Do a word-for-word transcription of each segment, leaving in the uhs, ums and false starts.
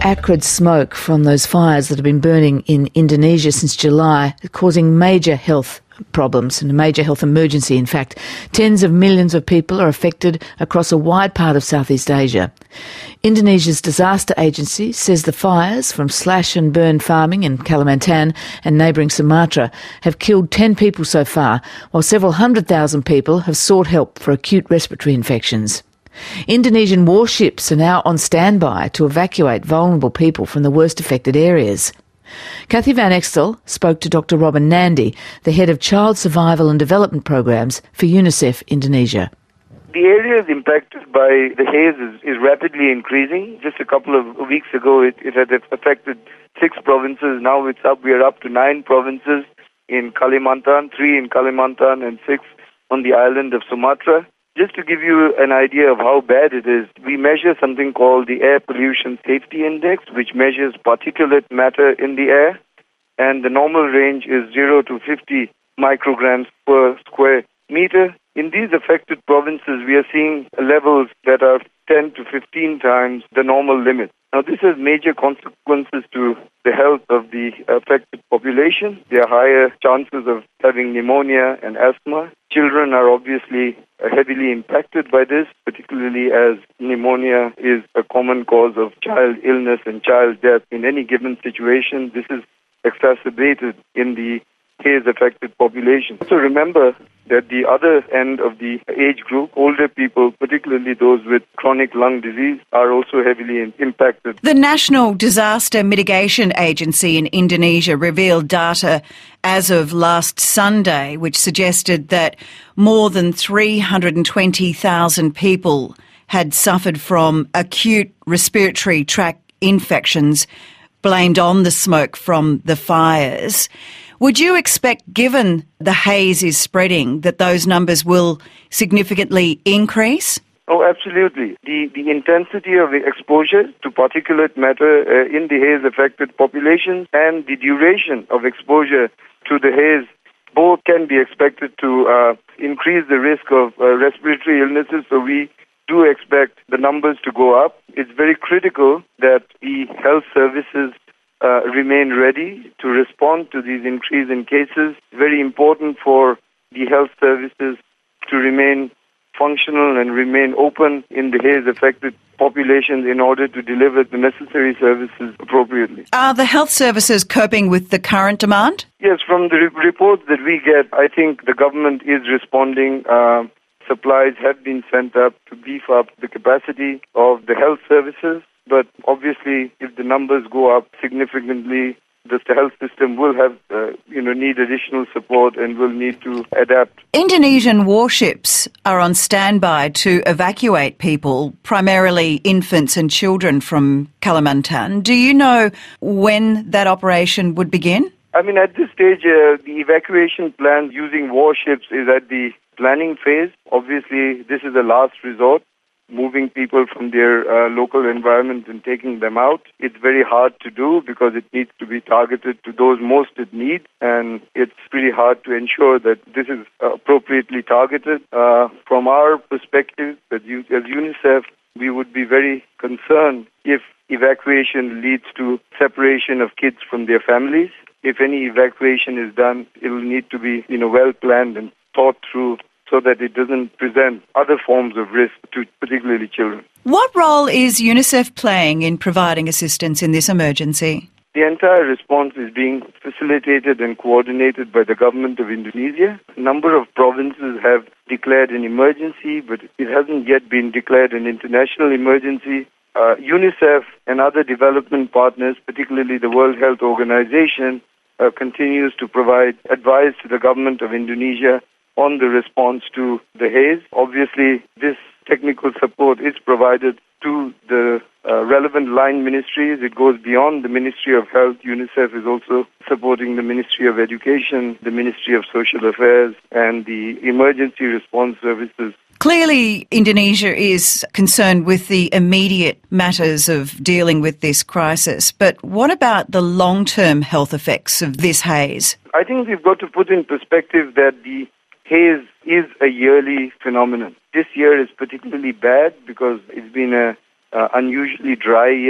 acrid smoke from those fires that have been burning in Indonesia since July, causing major health problems and a major health emergency, in fact. Tens of millions of people are affected across a wide part of Southeast Asia. Indonesia's disaster agency says the fires from slash and burn farming in Kalimantan and neighbouring Sumatra have killed ten people so far, while several hundred thousand people have sought help for acute respiratory infections. Indonesian warships are now on standby to evacuate vulnerable people from the worst affected areas. Kathy Van Extel spoke to Doctor Robin Nandi, the head of Child Survival and Development Programs for UNICEF Indonesia. The areas impacted by the haze is, is rapidly increasing. Just a couple of weeks ago, it, it had affected six provinces. Now it's up. We are up to nine provinces in Kalimantan, three in Kalimantan and six on the island of Sumatra. Just to give you an idea of how bad it is, we measure something called the Air Pollution Safety Index, which measures particulate matter in the air, and the normal range is zero to fifty micrograms per square meter. In these affected provinces, we are seeing levels that are ten to fifteen times the normal limit. Now, this has major consequences to the health of the affected population. There are higher chances of having pneumonia and asthma. Children are obviously heavily impacted by this, particularly as pneumonia is a common cause of child illness and child death. In any given situation, this is exacerbated in the haze-affected population. So remember that the other end of the age group, older people, particularly those with chronic lung disease, are also heavily impacted. The National Disaster Mitigation Agency in Indonesia revealed data as of last Sunday, which suggested that more than three hundred twenty thousand people had suffered from acute respiratory tract infections blamed on the smoke from the fires. Would you expect, given the haze is spreading, that those numbers will significantly increase? Oh, absolutely. The the intensity of the exposure to particulate matter uh, in the haze-affected populations and the duration of exposure to the haze both can be expected to uh, increase the risk of uh, respiratory illnesses. So we do expect the numbers to go up. It's very critical that the health services Uh, remain ready to respond to these increase in cases. Very important for the health services to remain functional and remain open in the haze-affected populations in order to deliver the necessary services appropriately. Are the health services coping with the current demand? Yes, from the re- reports that we get, I think the government is responding. Uh, supplies have been sent up to beef up the capacity of the health services. But obviously, if the numbers go up significantly, the health system will have, uh, you know, need additional support and will need to adapt. Indonesian warships are on standby to evacuate people, primarily infants and children, from Kalimantan. Do you know when that operation would begin? I mean, at this stage, uh, the evacuation plan using warships is at the planning phase. Obviously, this is a last resort. Moving people from their uh, local environment and taking them out. It's very hard to do because it needs to be targeted to those most in need, and it's pretty hard to ensure that this is appropriately targeted. Uh, from our perspective, as UNICEF, we would be very concerned if evacuation leads to separation of kids from their families. If any evacuation is done, it will need to be, you know, well planned and thought through, so that it doesn't present other forms of risk to particularly children. What role is UNICEF playing in providing assistance in this emergency? The entire response is being facilitated and coordinated by the government of Indonesia. A number of provinces have declared an emergency, but it hasn't yet been declared an international emergency. Uh, UNICEF and other development partners, particularly the World Health Organization, uh, continues to provide advice to the government of Indonesia on the response to the haze. Obviously, this technical support is provided to the uh, relevant line ministries. It goes beyond the Ministry of Health. UNICEF is also supporting the Ministry of Education, the Ministry of Social Affairs, and the emergency response services. Clearly, Indonesia is concerned with the immediate matters of dealing with this crisis, but what about the long-term health effects of this haze? I think we've got to put in perspective that the haze is a yearly phenomenon. This year is particularly bad because it's been an uh, unusually dry year.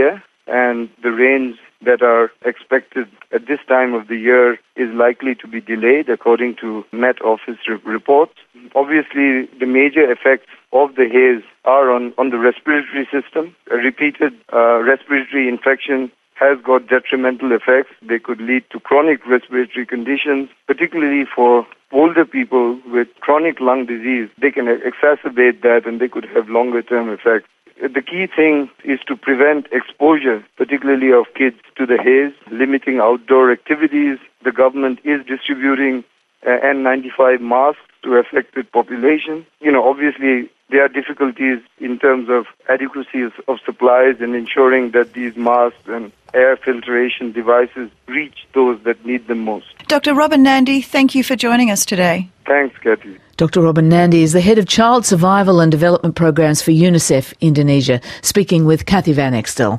and the rains that are expected at this time of the year is likely to be delayed according to Met Office re- reports. Obviously, the major effects of the haze are on, on the respiratory system. A repeated uh, respiratory infection has got detrimental effects. They could lead to chronic respiratory conditions, particularly for older people with chronic lung disease. They can exacerbate that and they could have longer-term effects. The key thing is to prevent exposure, particularly of kids, to the haze, limiting outdoor activities. The government is distributing uh, N ninety-five masks to affected population. You know, obviously, there are difficulties in terms of adequacy of, of supplies and ensuring that these masks and air filtration devices reach those that need them most. Doctor Robin Nandi, thank you for joining us today. Thanks, Kathy. Doctor Robin Nandi is the head of Child Survival and Development Programs for UNICEF Indonesia, speaking with Kathy Van Extel.